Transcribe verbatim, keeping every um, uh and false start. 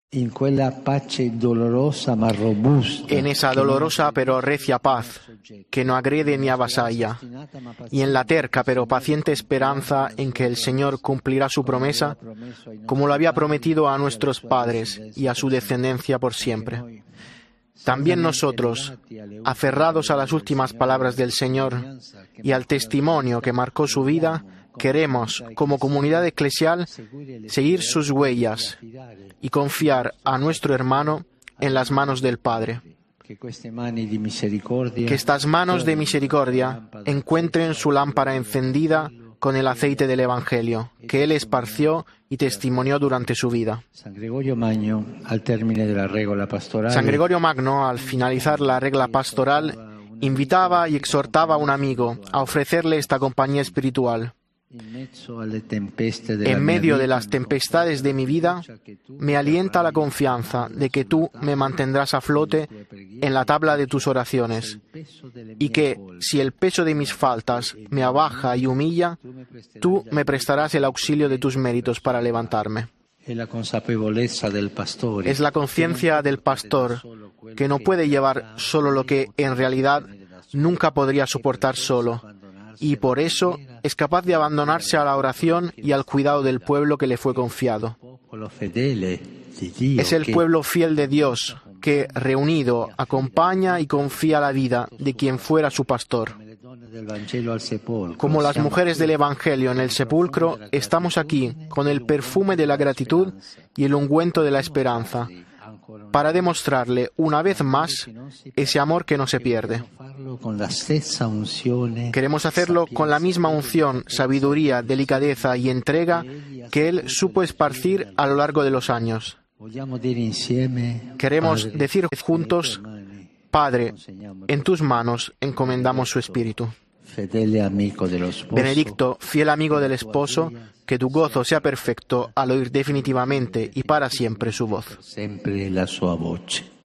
In quella pace dolorosa ma robusta, en esa dolorosa pero recia paz, que no agrede ni avasalla, y en la terca pero paciente esperanza en que el Señor cumplirá su promesa, como lo había prometido a nuestros padres y a su descendencia por siempre. También nosotros, aferrados a las últimas palabras del Señor y al testimonio que marcó su vida, queremos, como comunidad eclesial, seguir sus huellas y confiar a nuestro hermano en las manos del Padre. Que estas manos de misericordia encuentren su lámpara encendida con el aceite del Evangelio, que Él esparció y testimonió durante su vida. San Gregorio Magno, al término de la regla pastorale, San Gregorio Magno, al finalizar la regla pastoral, invitaba y exhortaba a un amigo a ofrecerle esta compañía espiritual. En medio de las tempestades de mi vida, me alienta la confianza de que tú me mantendrás a flote en la tabla de tus oraciones y que, si el peso de mis faltas me abaja y humilla, tú me prestarás el auxilio de tus méritos para levantarme. Es la conciencia del pastor que no puede llevar solo lo que en realidad nunca podría soportar solo, y por eso es capaz de abandonarse a la oración y al cuidado del pueblo que le fue confiado. Es el pueblo fiel de Dios que, reunido, acompaña y confía la vida de quien fuera su pastor. Como las mujeres del Evangelio en el sepulcro, estamos aquí con el perfume de la gratitud y el ungüento de la esperanza, para demostrarle una vez más ese amor que no se pierde. Queremos hacerlo con la misma unción, sabiduría, delicadeza y entrega que Él supo esparcir a lo largo de los años. Queremos decir juntos: Padre, en tus manos encomendamos su espíritu. Benedicto, fiel amigo del esposo, que tu gozo sea perfecto al oír definitivamente y para siempre su voz. Siempre la sua voce.